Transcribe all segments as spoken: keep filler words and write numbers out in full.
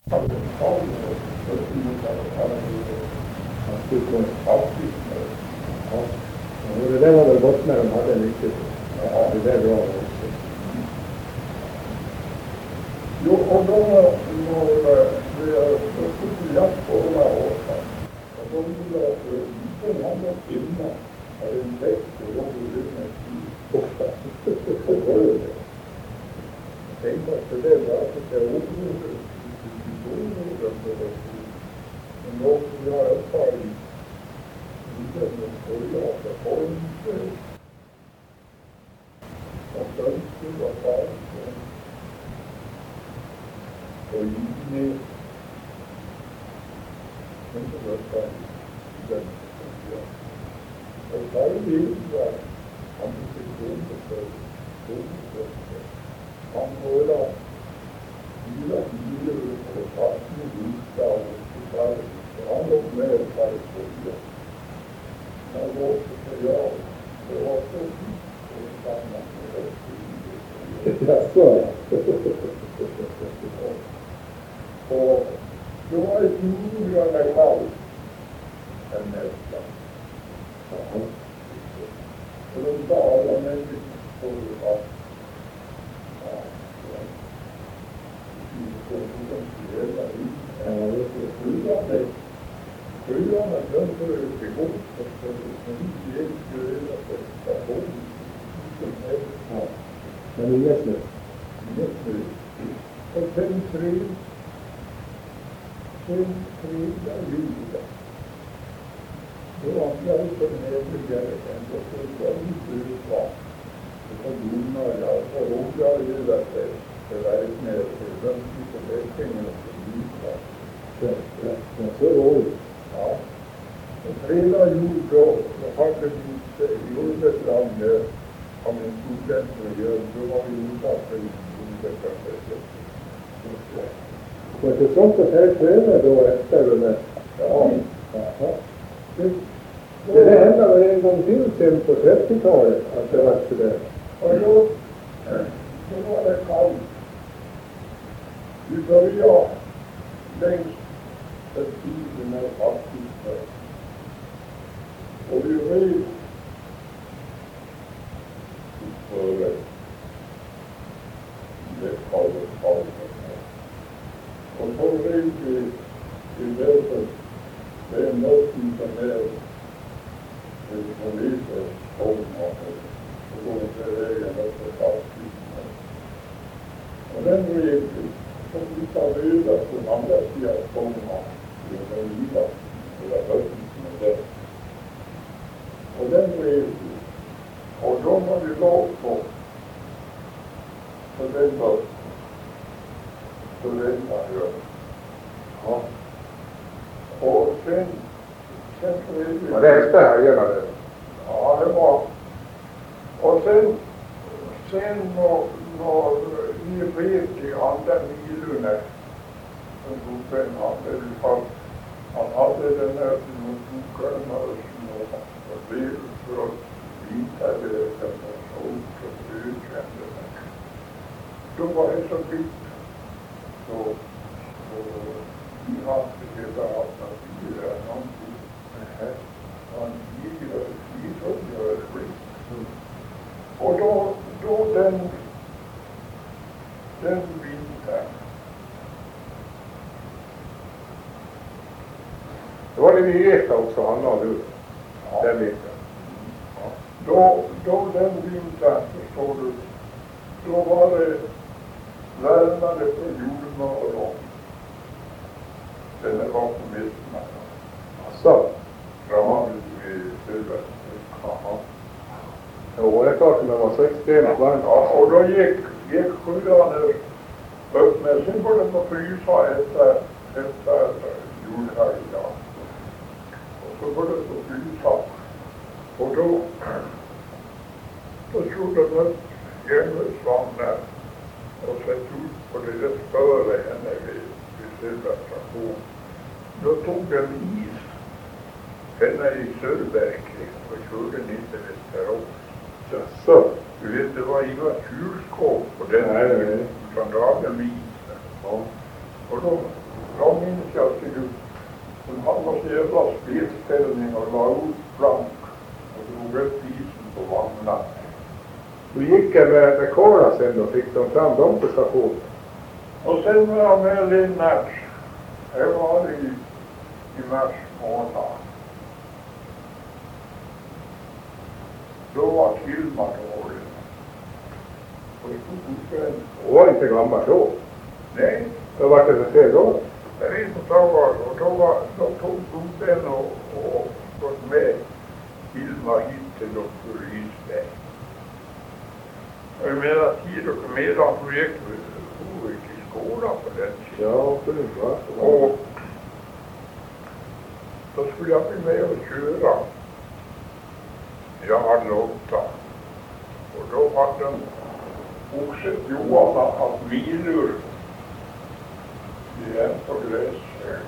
Och det där var väl gott när de hade mycket. Ja, det där bra också. Jo, och då var det så jakt på de här åren. Och de ville att den andra filmen hade en växt och de ville med ofta. Jag tänkte att det där var att det är omodet. Men då skulle jag ta i den skoljaka formen. Och fönster var färdigt. Och gick ner. Men så var det färdigt. Den skoljaka. Och varje bild var han fick gå för skoljaka. Han hörde fyra bilar och fast med vita och så han låg med och färg på det. Han var också för jag. Det var så fint och samma med det. Jaså? Och det var ett noggrannare kallt än nästa. Och de sa alla människor på att Sjöarna dömde ut i gott och vi gick över på station. Ja, men inget nu. Inget nu. Och sen tre, sen tredje juli. Då var jag på nedliggare än då så var det ut var. Det var domar, jag var rådare ju att det var ett med det var inte så lättingen och så vidare. Ja, ja, så var det. Ja. Och fredag jul då, då hade vi jordbärsland med om en student att göra, då var vi utanför jordbärslandet. Var det sånt att här sköna då efter det där? Ja. Jaha. Det, det där hände väl en gång till sen på trettiotalet, att det var så där. Och då, då var det kallt. Vi började längst den tiden med faktiskt. Och vi red före det kallet kallet. Och så red vi i vädret. Det är någonting som är poliser och och går till vägen efter faktiskt. Och den red vi. Så vi tar reda på andra sidan spångarna. Det var liva. Det var hösten som är där. Och den red vi. Och då var vi lågt på. Så den var. Så den var jag. Ja. Och sen. Sen red vi. Var det efter helgerna det? Ja, det var. Och sen. Sen var. Når vi red de andre milene som Bopen hade, han hade den här bokarna och det för att vita det som var ord och utkände. Då var det så vitt så, så vi hade hela alternativet någonting. Han gick och slitade det skit. Och då, då den den vintern. Då var det vid Eka också, han la du. Ja. Den vintern. Ja. Då, då den vintern, förstår du, då var det värmare på jordmöron. Den är bakom mitten. Asså? Framme vid huvudet. Jaha. Jo, det är klart att det var så extremt varmt. Ja, och då gick, gick sjuan upp med. Sen går den att frysa efter, efter julhelgen. Och så går det att frysa. Och då, då slog den upp järnvägsvagnen och sett ut på det där före henne vid, vid Södra station. Då tog den is henne i Sörberg och körde ner till Västerås. Så. Du vet, det var inga kylskåp på den nej, nej. utan det var en is. Ja. Och då, då minns jag att du, hon hade någon jävla spelställning och la ut plank och drog upp isen på vagnen. Du gick med, med Kara sen då, fick de fram dem på stationen? Och sen var jag med Lennart. Det var i, i mars månad. Då var Hilma dålig. Och det Hon var inte gammal då. nej, Då var det för fel då. det är inte så var och då var då tog gubben och, och gått med Hilma hit till doktor Risberg. Och i medan tid och medan hon gick hon gick i skolan på den tiden. Ja, för det var så. Och då skulle jag bli med och köra. Jag hade åtta. Och då hade också Johan haft milur i en på gräsväg.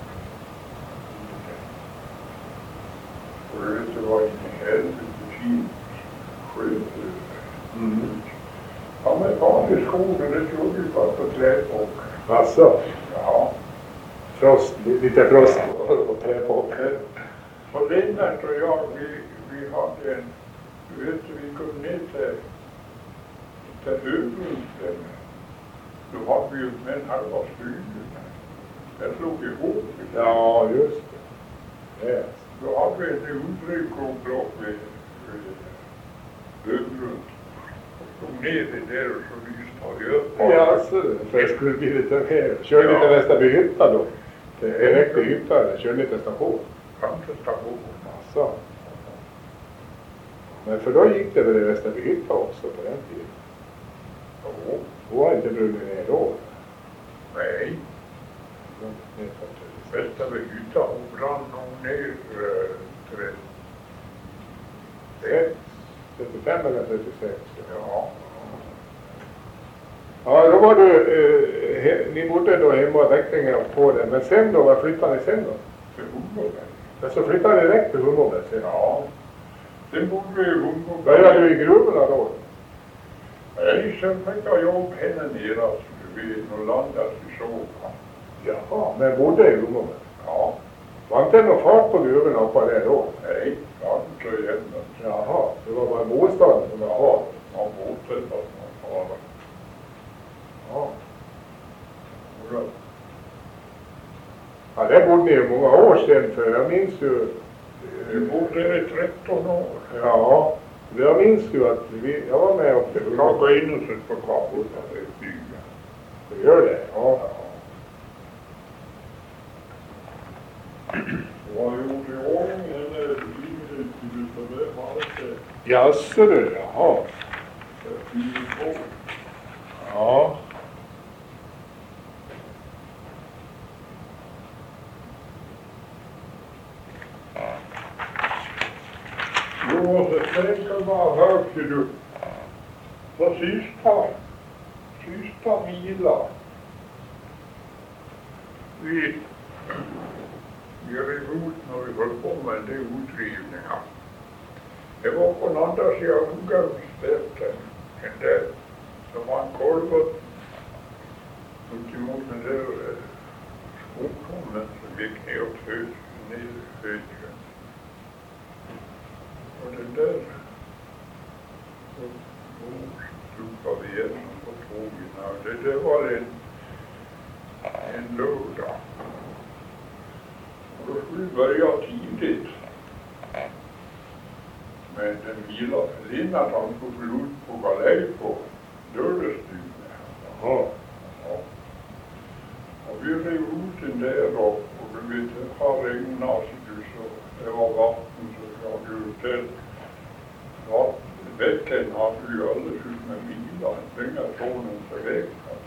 Och det vet du vad in i helvete fint sköt. Mm. Amerikansk skogen, det stod ju bara på trädpåk. Alltså, Ja. frost, lite frost och trä på. Och Lennart och jag, vi, vi hade en, du vet, vi kom ner till, till Högrunten. Då hade vi ju med en halva stugan. Den slog ihop. Ja, just det. Yes. Då hade vi en utryckning uppe vid, vid Högrunten. Stod ner i där och så lyste vi upp. Ja, alltså, för det skulle bli lite mer. Kör ni till nästa byhytta då? Direkt till hytta eller kör ni till station? Kanske station. Alltså. Men för då gick det väl i Västerbyhytta också på den tiden? Jo. Hon var inte brunnit ner då? Nej. Västerbyhytta och brann nog ner äh, till det. trettiofem eller trettiosex? Ja. Ja, då var du, eh, he, ni bodde då hemma och väckningen på den. Men sen då, vad flyttade ni sen då? Till Hummelberg. Men så flyttade ni direkt till Hummelberg sen? Ja. Sen bodde vi i Hummelberg. Började du i gruvorna då? Nej, sen fick jag jobb henne nere vid Norrlandas i Såpa. Jaha, men bodde i Hummelberg? Ja. Var inte någon fart på gruvorna uppe där då? Nej, jag hade inte igen den. Jaha, det var bara bostaden som var kvar? Ja, bostäder som var kvar. Ja. Ja. Ja, där bodde ni ju många år sedan, för jag minns ju... Vi bodde där i tretton år. Ja, jag minns ju att vi, jag var med och... Jag går in och sitter på kabeln där i bygden. Du gör det? Ja. Jag har gjort i ordning en livsutbud och det var det Jaså du, jaha. tio år. Ja. Du måste tänka bara högt du. På sista, sista mila. Vi, vi rev ut när vi höll på med det utrivningar. Det var på den andra sidan Ungavsfälten. Den där, som var en kolvot. Ut emot den där skogholmen som gick neråt hög, ner högen. Och den där så slutade vi igen på tågen. Det, det var en, en lördag. Och då skulle vi börja tidigt. Men den vila Lennart han skulle ut på galej på lördagsstugan. Jaha. Ja. Och vi rev ut den där då. Och du vet, det har regnat så det var vatten så jag hade ut ja, bäcken hade ju alldeles ut med bilar. Den här tonen så väg.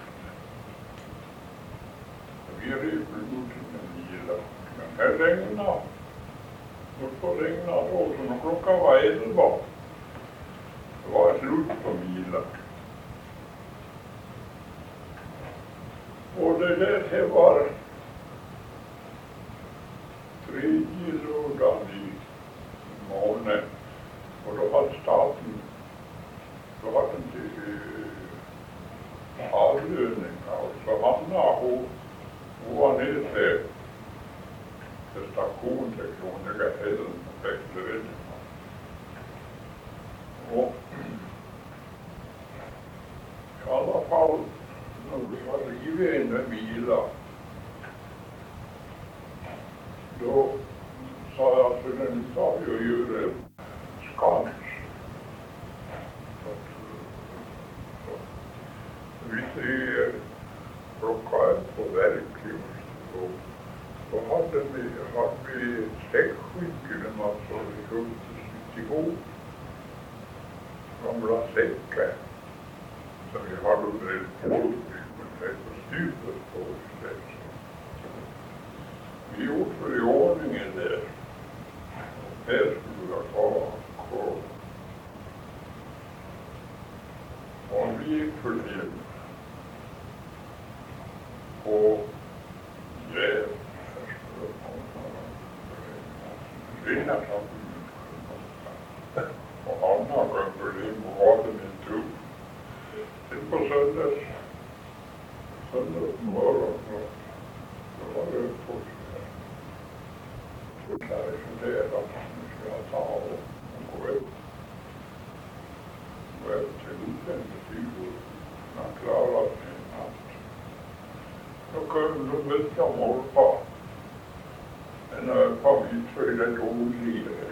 Vi rev ut med bilar. Men här regnade. Och så regnade då, så när klockan var elva. Det var slut på bilar. Och det där det var tredje lördagen i månaden. Och då hade staten, då hade de uh, avlöning. Och så hamnade hon, hon var med sig till station till Kroniga Heden och växte. Och i alla fall, när vi har rivit in med vila, då sa jag till den, tar jag och gör en skans. Vi ser plocka ett på verkligen. Och då hade vi, hade vi säckskynken en massa och vi höll ihop. Gamla säckar som vi hade under ett kort med ett stupet på oss. Vi gjorde i ordningen där. Här skulle jag ta kvar. Och vi gick för det. Och det rinna som och Anna kom för det och hade min tro. Sen på söndags, söndags morgon, då var det på så där så det att nu ska jag ta och gå ut. Gå ut till den betyder man klarar sig natt. Då kunde de inte morpa. Men på mitt för det dog livet.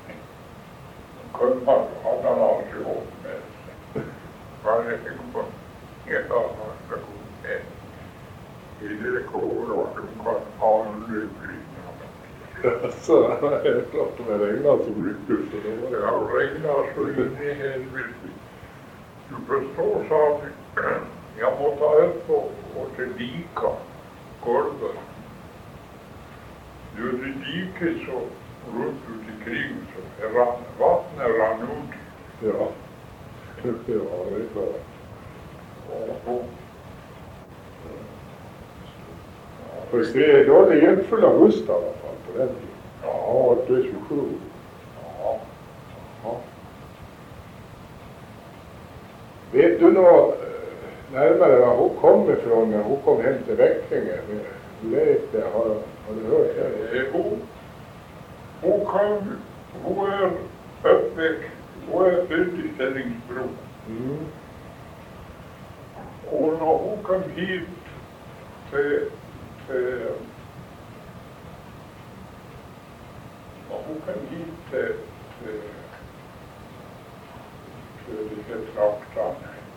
Kunde man hade han aldrig hållit med sig. Varje gång ett annat ska gå med. I det kår och de kan aldrig bli. Så det är klart med regnar så mycket så det var det. Ja, regnar så in i helvete. Du förstår, sa vi. Jag måste ha upp och, och till lika golvet. Du är det diket så runt ut omkring så rann, vattnet rann ut. Ja, ja det är klart. Och, och, för se, då är det jämfört augusti i alla fall på den tiden. Ja, det är tjugosju. ja, Ja. Vet du något närmare var hon kom ifrån när hon kom hem till Väcklinge? Hur gick det? Har, har du hört det? Eh, hon, hon kan, hon är uppväxt, hon är född i Stellingsbro. Mm. Och när hon kom hit till, till när hon kom hit till, till, till det här traktan,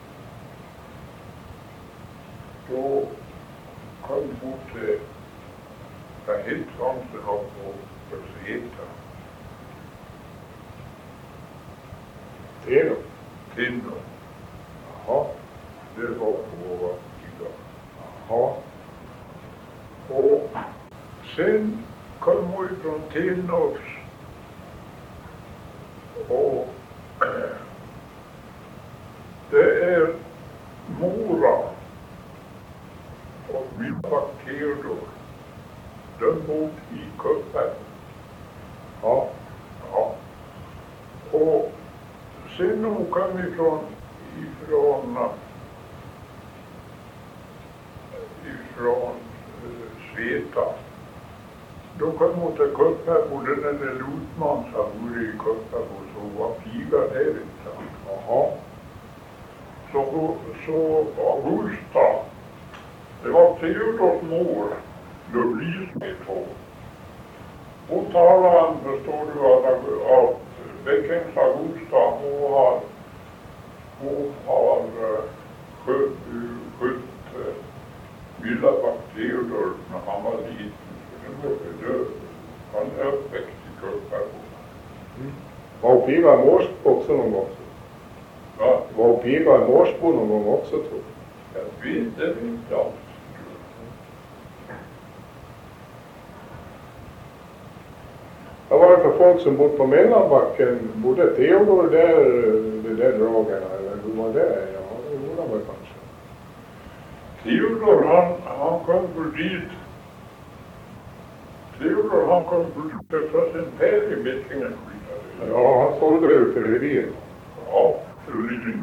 då kom hon till den hittsvansen av på Sveta. Teno? Tinno. Jaha. Det var på vår sida. Jaha. Och sen kom hon från Tinnos. Och äh, det är Mora och min bakterier. De bor i Kuppen. Ja. Ja. Och sen hon kom ifrån, ifrån, ifrån uh, Sveta. Då kom hon till Kuppen, den där Lutman som bodde i Kuppen och så var piga där inte. Jaha. Så, så Augusta, det var Theodors mor, Louise två. Hon talade, förstår du, att, att Väckings Augusta, hon har, hon har skött, skött uh, Villa Theodor när han var liten. Han är uppväxt i Kuppen. Mm. Var hon piga i Morsbo också någon gång? Va? Var hon piga i Morsbo någon gång också, tror jag? Jag vet det inte alls. Vad var det för folk som bodde på Mellanbacken? Bodde Theodor där, det där dragarna? Eller hur var det? Ja, det gjorde han väl kanske. Theodor, han, han kom för dit. Theodor, han kom för dit för sin pär i Väckingen. Ja, han sålde det ut till revir. Ja, för revir.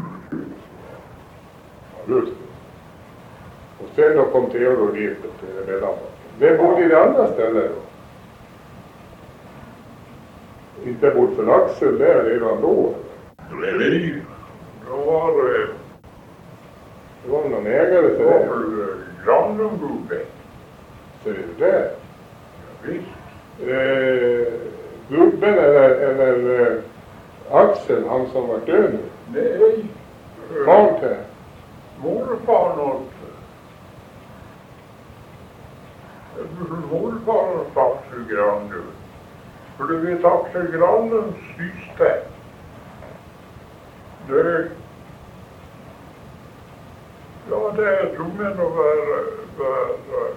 Ja, just det. Och sen då kom Theodor dit till Mellanbacken. Vem bodde i det andra stället då? Inte bort för Axel där redan då? Nej, då var det... Det var någon ägare till Det var det. väl grannen bodde. Så det är det. Ja, visst. Eh, gubben eller, eller eh, Axel, han som var död nu. Nej. Barn till. Morfar något. Morfar något Axel Granlund. För du vet Axel Granlunds syster. Det... Ja, det är troligen att vara... vara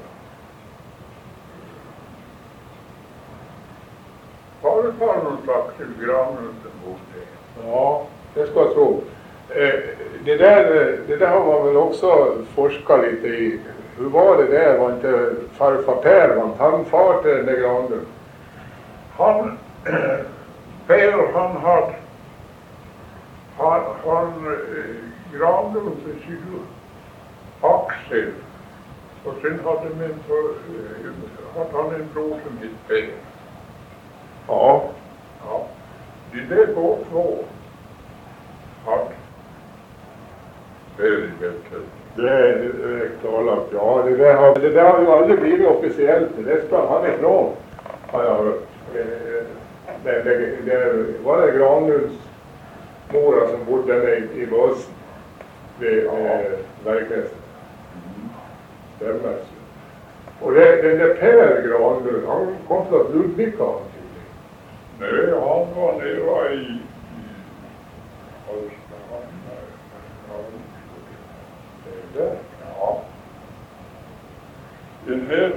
farfar något Axel Granlund bodde. Ja, det ska jag tro. Eh, det, där, det där har man väl också forskat lite i. Hur var det där? Var inte farfar Per, var inte han far till den där Granlund? Han, Per, han hade, han, han eh, Granlund för sin Axel. Och sen hade, min, eh, hade han en bror som hette Per. Ja. Ja, det där var två. Han, Per, Det är direkt talat. Ja, det där, har, det där har ju aldrig blivit officiellt. Det sprang han ifrån, har jag hört. Eh, Det, det, det var det Granlunds mora som bodde där i, i Bösen. Vid Ja. eh, verkligheten. Stämmer. Och det, den där Per Granlund, han kom från Ludvika. nej, han var nere i... i Det där. Ja. Den här...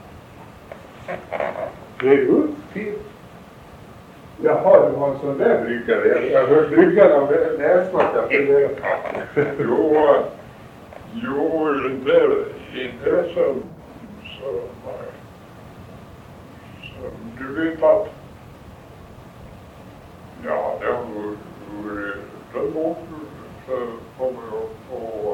Det är uppfitt. Jaha, du har en sån där bryggare. Jag, jag hör bryggarna av näsmacka. Jo, jo, den där, den där som, som, som, du vet att, ja, det var, det var, så kommer jag på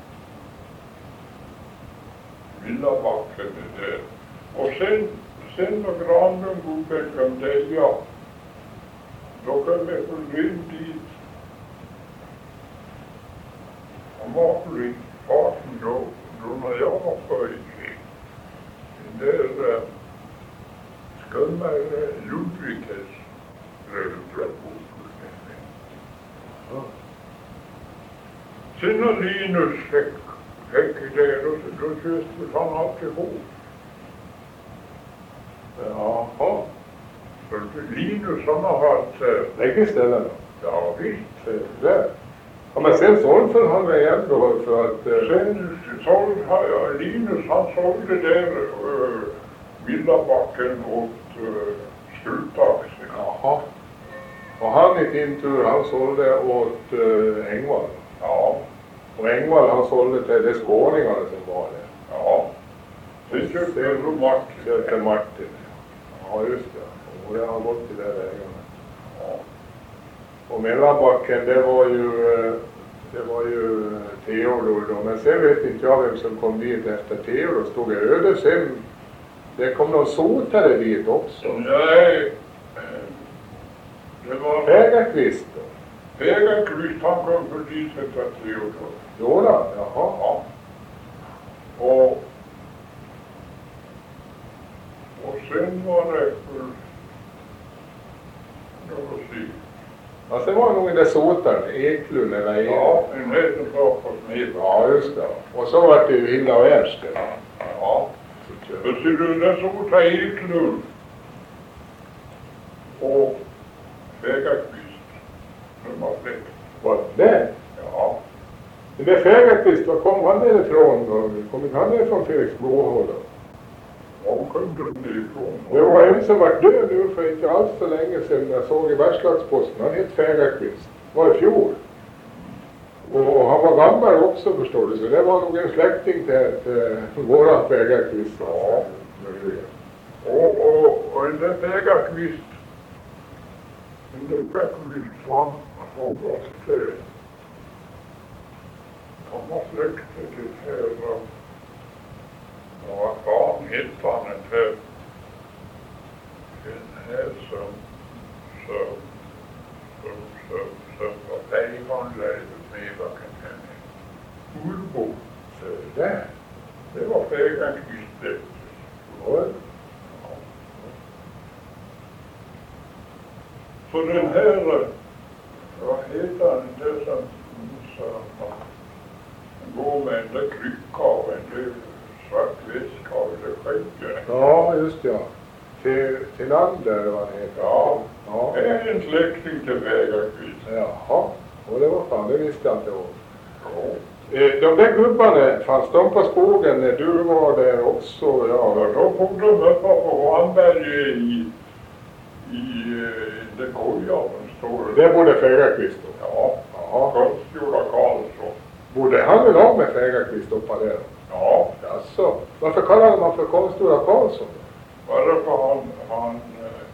Villabacken det där. Och sen, sen när grannen bodde kom det, ja, då kom jag på in dit. Han var på i farten då, då när jag var pojke. Den där äh, skumma äh, Ludviges rödblad. Sen när Linus fick, fick det, då, då köpte han alltihop. Jaha. För Linus han har haft, äh, Lägg ställen då. ja visst. Det där. Ja, men sen sålde han mig igen då för att... Eh, Sen sålde jag, Linus han sålde där äh, Villabacken åt äh, Skultaxen. jaha. Och han i sin tur, han sålde åt eh, Engvall. Ja, Och Engvall han sålde till de skåningarna som var där. ja. Sen köpte jag då Martin. Köpte Martin. Ja, just det. Och det har gått i där vägarna. Ja. Och Mellanbacken, det var ju, eh, det var ju Theodor då. Men sen vet inte jag vem som kom dit efter Theodor. Stod det Ödeshem. Det kom någon sotare dit också. Nej, det var Hägerqvist då. Hägerqvist, han kom för dit efter Theodor. Jodå, jaha. Ja. Och, och sen var det för, jag får se. Ja, sen var det nog den där sotaren, Eklund eller Eklund. Ja, en hel sak på smed. Ja, just det. Och så var det ju Hilda och Ernst. Ja. Men ser du, där såg jag Eklund och Hägerqvist. De var släkt. Var det? Ja. Den där Hägerqvist, var kom han därifrån då? Kom inte han därifrån Felix Blåhår då? De kom därifrån. Det var en som var död nu för inte alls så länge sedan. Jag såg i Bergslagsposten. Han hette Hägerqvist. Var i fjol. Och han var gammal också förstår du. Så det var nog en släkting till, till våra Hägerqvist. Ja. Och, och, och den där Hägerqvist, den där Hägerqvist, han var släkt. Han var släkt till här. Och vad fan hette han en här? En här som, som, som, som, som var färghandlare med backen henne. Urbo. Så där. Det var Fägerqvist. Oj. Så den här, vad heter han, det som, som går med en där krycka och en där svart väska och det skägget. Ja, just ja. Till, till Ander vad han heter. Ja, Ja. det är en släkting till Fägerqvist. Jaha. Och det var fan, det visste jag inte om. Ja. Eh, De där gubbarna, fanns de på skogen när du var där också? Ja, Ja, då kom de upp på Hamberg i, i den koja står det. det bodde Fägerqvist då? Ja, Jaha. Konstgjorda Karlsson. Bodde han väl av med Fägerqvist uppe där? Ja, Alltså, varför kallade man för Konstgjorda Karlsson? bara för han, han, eh,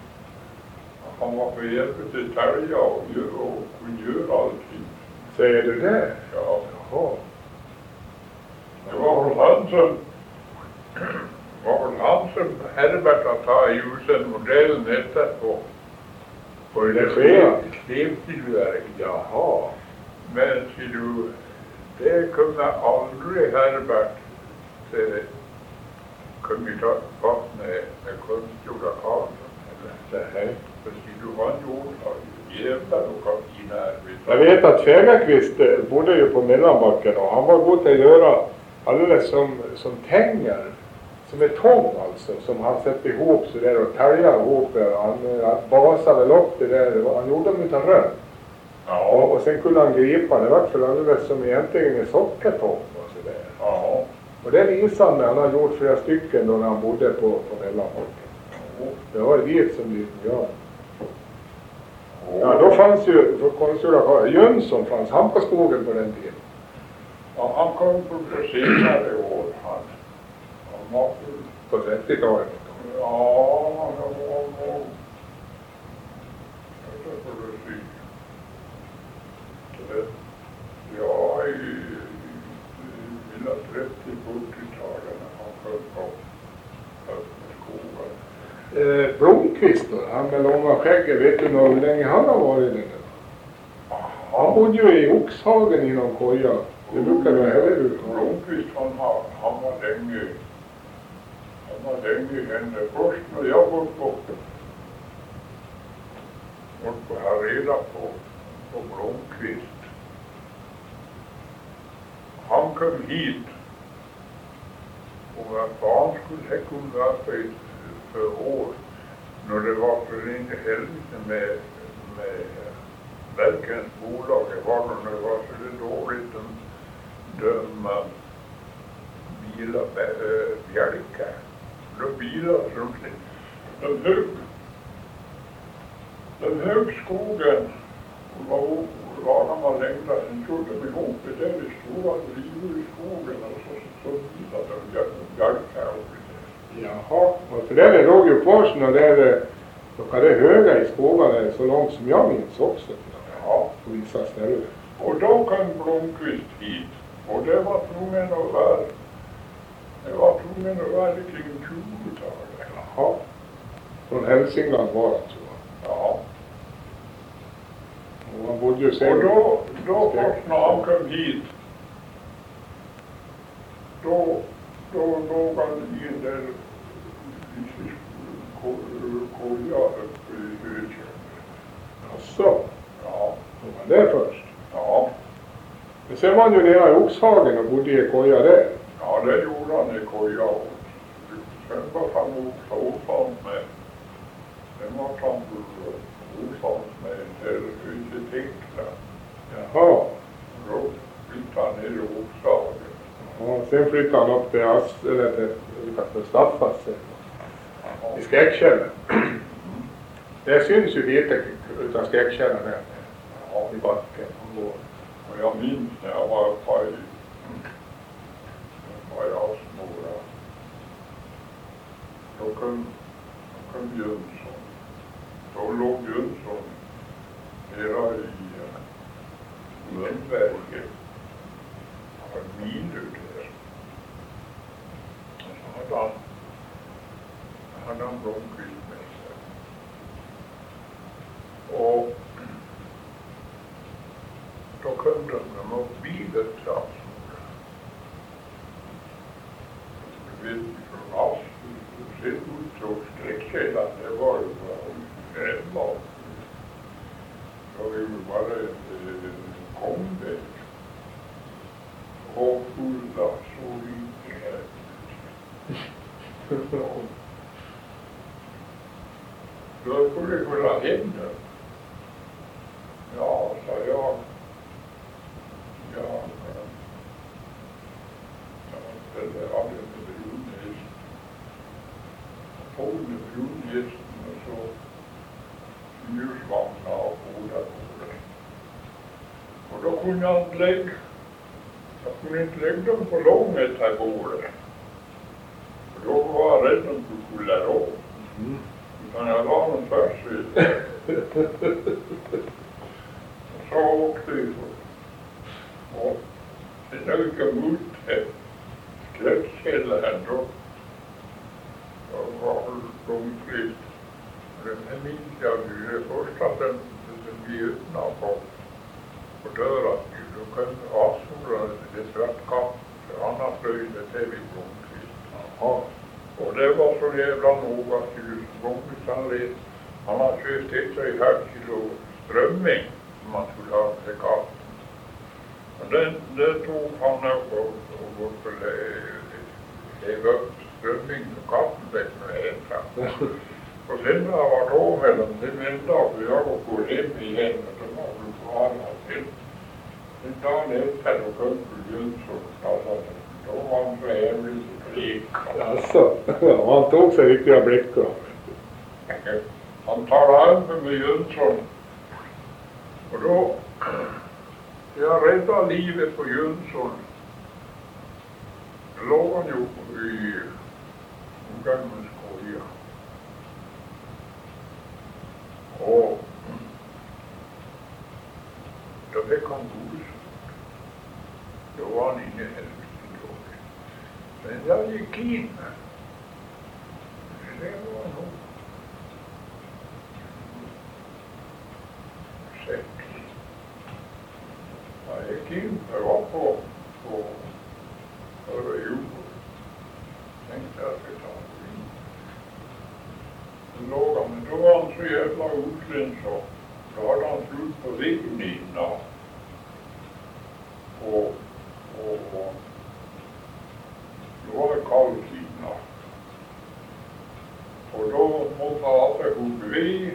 han var för hjälp till tälja och, gö- och kunde göra allting. Säger du det? Ja, Jaha. det var väl han som, var väl han som Herbert att ta ljusen modellen etterpå. På det sker? Stemtillverk. Jaha. Men ser du, det kunde aldrig Herbert se, kunde vi ta fast med, med Konstgjorda Karlsson. Eller? Nej. För ser du, han gjorde har ju jävla och i närhet. Jag vet att Fägerqvist eh, bodde ju på Mellanbacken och han var god att göra alldeles som, som tänger. Som ett tång alltså, som han sätter ihop så där och täljar ihop det. Han, eh, han basade väl upp det där, han gjorde dem utan rön. Ja, Och, och sen kunde han gripa, det var för alldeles som egentligen en sockertång och så där. ja. Och den isande han har gjort flera stycken då när han bodde på, på Mellanbacken. Det var dit som det ja. Ja, då fanns ju, för konstgjorda Karl, Jönsson fanns han på skogen på den tiden. Ja, han kom på senare år. Han, han var På trettiotalet. ja, han var nog. Det får du se. Det, ja, i, i mina trettio fyrtio-talen när han föll på öppna skogen. Eh, Blomqvist då, han med långa skägget, vet du nog hur länge han har varit där? Han bodde ju i Oxhagen i någon koja. Det brukar du heller ut. Blomqvist han, har- han var länge, han var länge henne. Först när jag var på, och på här reda på, på Blomqvist. Han kom hit. Och vad fan skulle det kunna vara för, för år? När det var för in i helvete med, med verkens bolag. Det var då när det var så det dåligt. De, de uh, bilar, äh, bjälkar. De bilar som de högg. De högg skogen. Och var, var man längre än körde de ihop det där i stora drivor i skogen. Och så, så bilar de bjälkar och det. Jaha, och för där låg ju kvar såna där, så kallade höga i skogarna så långt som jag minns också. Ja. På vissa ställen. Och då kom Blomqvist hit. Och det var tvungen att vara, det var tvungen att vara kring tjugotalet. Jaha. Från Hälsingland var det alltså. Ja. Och han bodde ju sen. Och då, då först när han kom hit, då, då låg han i en där koja uppe i Hökön. Jaså, Ja, det var det först. ja, Men sen var han ju nere i Oxhagen och bodde i koja där. ja, det gjorde han i koja. Och sen var han också osams med, sen var han osams med en del utetänkta. Jaha. Då flyttade han ner i Oxhagen. Och sen flyttade han upp till Ass, eller till, till Staffas i Skräckkällan. Det syns ju lite utav Skräckkällan där. Ja, I backen. och jag minns när jag var uppe i, var jag Asmora. Då kom, då kom Jönsson. Då låg Jönsson nere i Mölnberget. En mil ut där. annan Blomqvist med sig. Och då kunde de upp bilen till Asmora. Du vet, från Asmora ser ut så sträcksedan, det var ju bara grävlag. Det var ju bara en komväg. Och fulla så lite här. Då skulle jag kunna hända. Ja, sa jag. Ja, det där hade jag med brunhäst. På med brunhästen och så ljusvagnar och båda båda. Och då kunde jag inte lägga. Jag kunde inte lägga dem på långet här båda. För då var jag rädd att du skulle lära om. Mm. Utan jag la dem först vid. Och så åkte vi på. Och sen gick jag mot skräpskällan då. Då var det Blomqvist. Den här minns jag ju. Det första sen vi öppnade på, på dörren. Då kunde Asmora det svartkapp. Annars löjde det vid Blomqvist. Jaha. Och det var så jävla noga till Blomqvist han red. Han har köpt till sig här kilo strömming som man skulle ha till kaffen. Och den, det tog han upp och, och gått och häva upp strömming och kaffen med hemma. Och sen när jag var då mellan den en dag och jag går hem igen och då var det på annat till. En dag efter då kunde Jönsson kalla det. Då var han så ävlig så klik. Alltså, han tog sig riktiga blickar. Han talade över med Jönsson. Och då, jag räddade livet på Jönsson. Då låg han ju i Gamla skoja. Och då fick han godis. Då var han inne hälften då. Men jag gick in. Det var nog sex. Jag gick in, jag var på, på förra jorden. Tänkte jag skulle ta en in. Då låg han, men då var han så jävla utländ så. Då hade han slut på väggen innan. Och, och, och då var det kallt innan. Och då måste han alltid gå vid.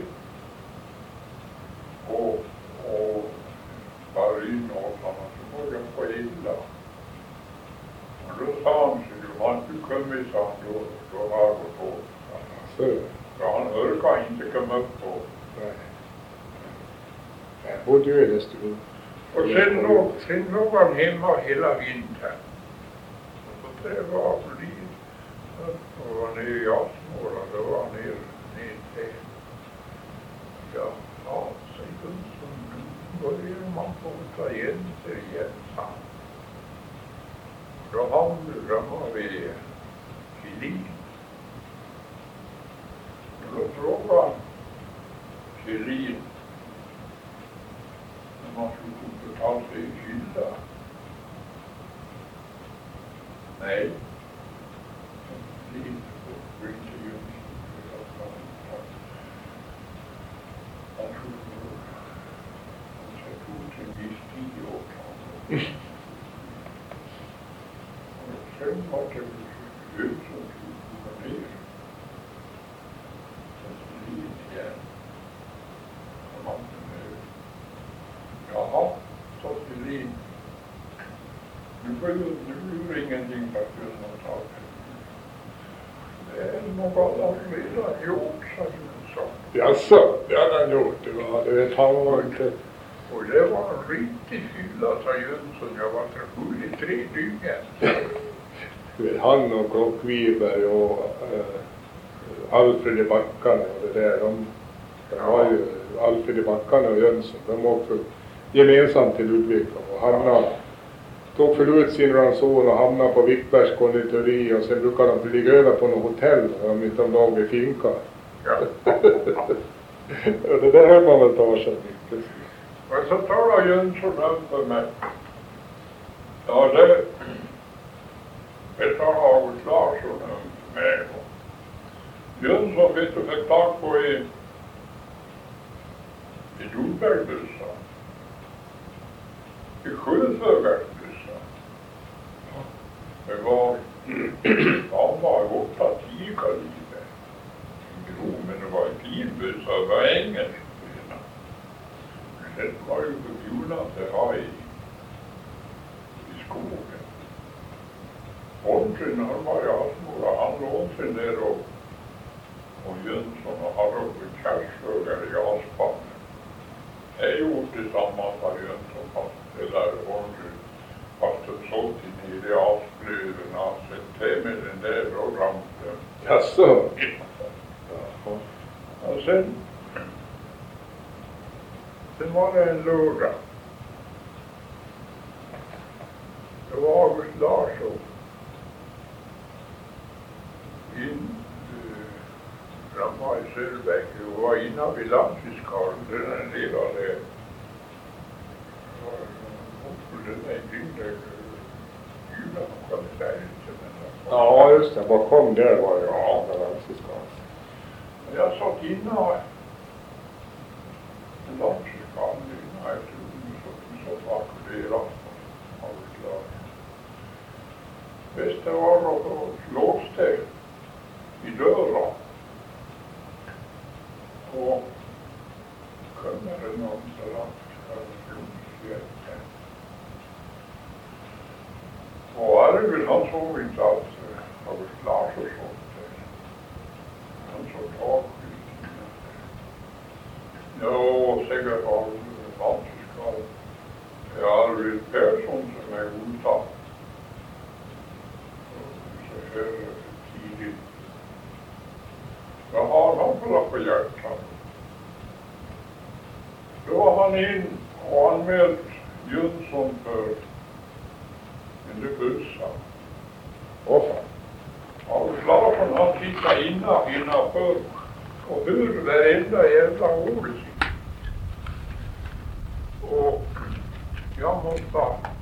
Och, och bara in åt honom, så var det på illa. Och då sa han sig, du har inte kommit, sa han, då, då har jag gått åt. Så. Ja, han orkade inte komma upp på. Nej. Jag bodde ju i Västerbo. Och sen låg, sen låg han hemma hela vintern. Och så träffade jag polis. Och var nere i Asmora, då var han nere, nere till. Ja, ja, säg då börjar man få ta igen sig igen, sa han. Då hamnade vi Kjellin. Då frågade han Kjellin när man skulle ta sig i kylla. Nej. Kjellin och inte Jönsson. Han skulle han tog till viss tid åt honom. Sen var det Jönsson som kom ner. Igen. Och man, jaha, så Kjellin. Nu blir det ingenting för att kunna ta det. Det är något annat redan gjort, sa Jönsson. Jaså, det hade han gjort. Det var, det vet han var inte. Och det var en riktig fylla, sa Jönsson. Jag var full i tre dygn. Han och Klock Wiberg och äh, Alfred i Backarna och det där. De, de var ju Alfred i Backarna och Jönsson. De var också gemensamt till Ludvika. Och Hanna tog förut sin ranson och hamnade på Wickbergs konditori och sen brukade de ligga över på något hotell om inte de lag vid finka. Ja. Och det där hör man väl ta sig lite. Men så talar Jönsson om för mig. Ja, det, det tar August Larsson om för mig. Jönsson vet du fick tag på i, i Jordbergsbussen. I Sjöfögarsbussen. Det var, de var åtta tio kaliber. Jo, men det var en fin buss och det var engelsk. Det var ju förbjudet att det var i, i skogen. Holmsen, han var i Asmora, han låg sig där och, och Jönsson och hade uppe kärsfögar i Aspan. Jag gjorde tillsammans med Jönsson fast det där Holmsen, fast de såg till nere i Asblöden, sen till med den där och rampen. Jaså? Och sen Sen var det en lördag. Det var August Larsson. In, uh, han var i Söderbäck och var innan vid landfiskalen. Den lilla där. Den är kring där. Julen kan det säga inte. Ja, just det. Bakom där var det. Ja. Landfiskalen. Jag satt innan en landfiskalen innan jag tog så vakulerat. Visst det var då låste i dörren. Och kunde det någon så att och Arvid han såg inte alls August Larsson såg det. Han såg takskyltningen. Ja, säkert var det landfiskal. Det är Arvid Persson som är godtatt. Så här tidigt. Jag har han på på hjärtan. Då var han in och anmält Jönsson för en bussa. Åh fan. August Larsson han tittade innan, innanför och hur varenda jävla ord. Och jag måste